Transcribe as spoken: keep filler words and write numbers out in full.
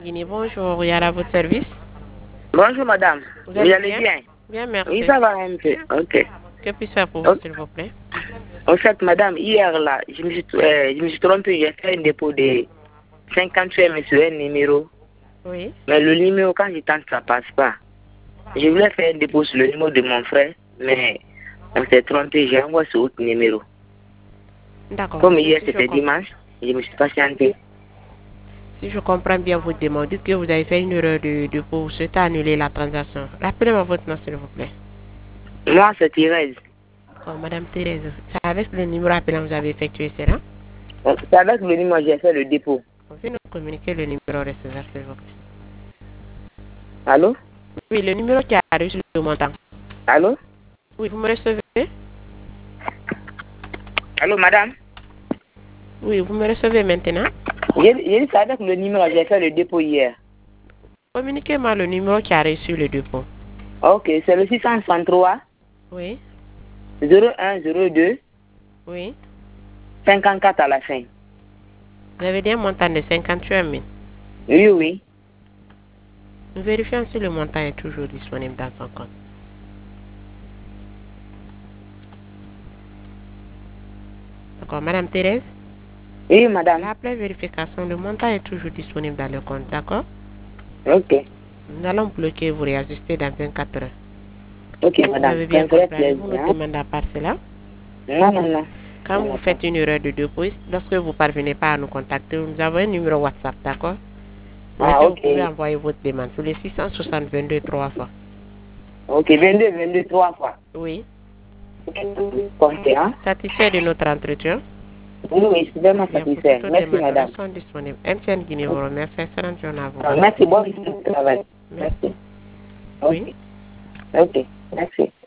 Guinée, bonjour, Yara, à votre service. Bonjour madame, Vous vous allez allez bien? bien? Bien, merci. Oui, ça va un peu, ok. Que puis-je faire pour vous, Ok. s'il vous plaît? En fait, madame, hier là, je me suis, euh, je me suis trompé, j'ai fait un dépôt de cinquante-huit sur un numéro. Oui. Mais le numéro, quand je tente, ça passe pas. Je voulais faire un dépôt sur le numéro de mon frère, mais on s'est trompé, j'ai envoyé sur autre numéro. D'accord, Comme monsieur, hier, si je, c'était com- dimanche, je me suis patienté. si je comprends bien votre demande, dites que vous avez fait une erreur de, de pour vous souhaitez annuler la transaction. Rappelez-moi votre nom, s'il vous plaît. Moi, c'est Thérèse. D'accord, Madame Thérèse, c'est avec le numéro appelant que vous avez effectué cela. Donc, c'est avec le numéro que j'ai fait le dépôt. Pouvez nous communiquer le numéro receveur, s'il vous plaît? Allô? Oui, le numéro qui a reçu le montant. Allô? Oui, vous me recevez? Allô, madame? Oui, vous me recevez maintenant? J'ai j'ai dit c'est avec le numéro que j'ai fait le dépôt hier. Communiquez-moi le numéro qui a reçu le dépôt. Ok, c'est le six cent soixante-trois. Oui, zéro un zéro deux oui. cinquante-quatre à la fin. Vous avez dit un montant de cinquante-huit mille. Oui, oui. Nous vérifions si le montant est toujours disponible dans son compte. D'accord, Madame Thérèse? Oui, madame. Après vérification, le montant est toujours disponible dans le compte, d'accord? Ok. Nous allons bloquer et vous réajuster dans vingt-quatre heures. Ok, Vous madame. avez Ça bien me ferait compris. Avez-vous plaisir. notre Hein? demande à part cela? Non, non, non. Quand Non, vous non, faites une erreur de dépôt, lorsque vous ne parvenez pas à nous contacter, nous avons un numéro WhatsApp, d'accord? Sur Ah, lequel vous ok. pouvez envoyer votre demande. Sur les six cent soixante vingt-deux trois fois. Ok, vingt-deux, vingt-deux, trois fois. Oui. Comptez, hein? Satisfait de notre entretien? Oui, oui, je suis vraiment Bien, pour satisfait. toute autre Merci, demande, nous madame. restons disponibles. M T N Guinée vous remercie. Excellente journée à vous. Merci, bon travail. Merci. Merci. Oui. Ok. Ok, merci.